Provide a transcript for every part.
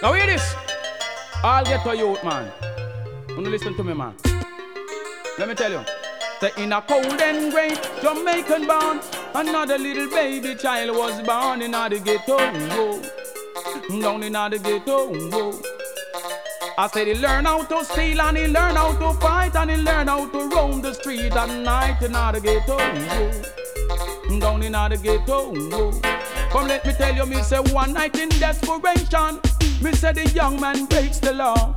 Now hear this. I'll get to youth, man. Wanna listen to me, man. Let me tell you. Say in a cold and grey Jamaican born, another little baby child was born in the ghetto. Whoa. Down in the ghetto. Whoa. I said he learn how to steal and he learn how to fight and he learn how to roam the street at night in the ghetto. Whoa. Down in the ghetto. Whoa. Come let me tell you, me say one night in desperation, me say the young man breaks the law.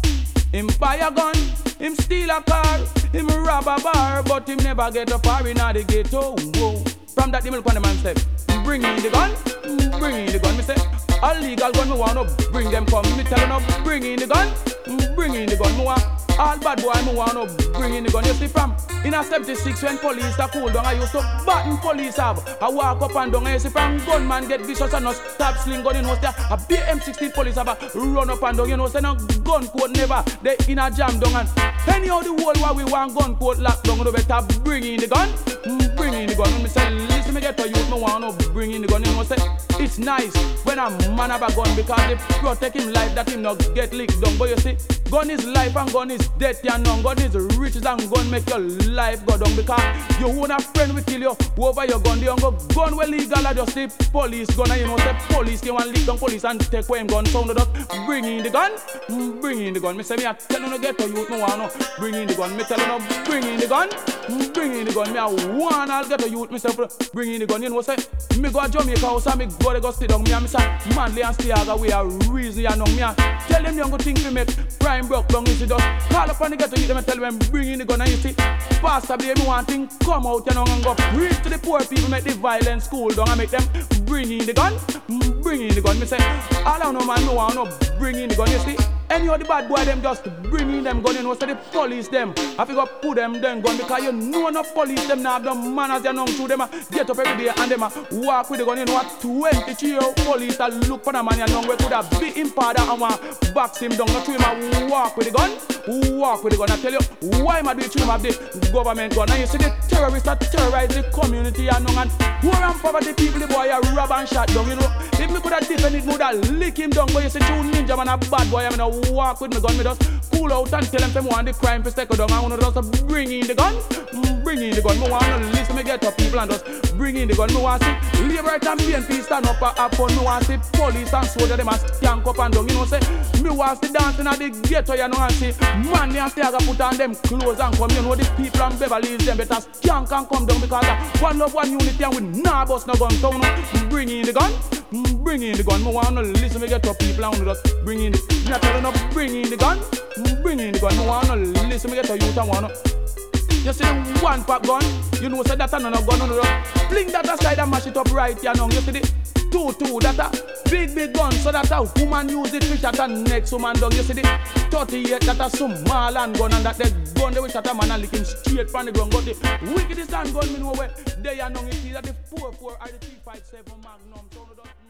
Him buy a gun, him steal a car, him rob a bar, but him never get a far in the ghetto. Whoa. From that the milk on the man said, bring in the gun, bring in the gun. Me say, all legal gun, me wanna bring them come. Me tell them, bring in the gun, bring in the gun. Me want all bad boy, me wanna bring in the gun. You see from in a 76 when police are cool down, I used to batten police have. I walk up and down, you see from gunman get vicious and no stab sling gun in house there. A BM16 police have a run up and down, you know, say no gun court never. They in a jam down and anyhow the whole while we want gun court locked down, you better bring in the gun, bring in the gun. When me say, listen me get to youth, me wanna bring in the gun, you know, say it's nice when a man have a gun because they protect him life that him not get licked down. But you see, gun is life and gun is death, you know. Gun is riches and gun make your life go down because you own a friend will kill you over your gun. The young gun will legal, I just say police gun, and you know, say police can want lick down police and take away him gun. So just bring in the gun, bring in the gun. Me say me I tell you no get to youth, me wanna bring in the gun. Me tell you no bring in the gun, bring in the gun. Me I want I'll get to youth myself, bring in the gun. You know, say me go to Jamaica house and me go sit down. Me and me say Manly and Stiaga we are reason, you know. Me I tell them young thing to make crime broke down. You see just call up and they get to youth them and tell them bring in the gun. And you see Pastor me want thing come out, you know, and go preach to the poor people, make the violence cool down and make them bring in the gun, bring in the gun. Me say all I know man no want no bring in the gun. You see any of the bad boy them just bring in them gun, you know, so the police them I figure put them gun because you know no police them now have the manners, you know, to them get up every day and them walk with the gun, you know, 23-year-old police that look for the man, you know, we could have beat him father and want box him down, not to him walk with the gun, walk with the gun. I tell you why am I doing to him have the government gun, and you see the terrorists that terrorize the community, you know, and poor and poverty people, the boy rob and shot down, you know. If me could have defended it, would have lick him down, but you see two ninja man a bad boy, I mean walk with me gun, me just cool out and tell them want the crime to take down. I wanna just bring in the gun, bring in the gun. Me wanna listen me get up people and just bring in the gun. Me want see Labour and BNP stand up and have fun. Me want see police and soldier them a stank up and down. You know say me want see dancing at the ghetto, you know, and see Manly and Stiaga put on them clothes and come. You know the people and Beverly Hills them better skank and come down because one love, one unity and we nah bust no gun. So bring in the gun, bring in the gun. Me wanna listen me get up people and just bring in the gun. Me tell you no bring in the gun, bring in the gun. Me wanna listen me get to youth and wanna. You see the one pack gun, you know say that a no gun no fling that aside and mash it up right, you know. You see the 2-2 that a big gun, so that a woman use it to shot and next woman dog. You see the 38 that a small hand gun and that the gun they will shot a man and lick him straight from the ground. But the wickedest hand gun me know where they are known it is that the 4-4 or the 357 Magnum. So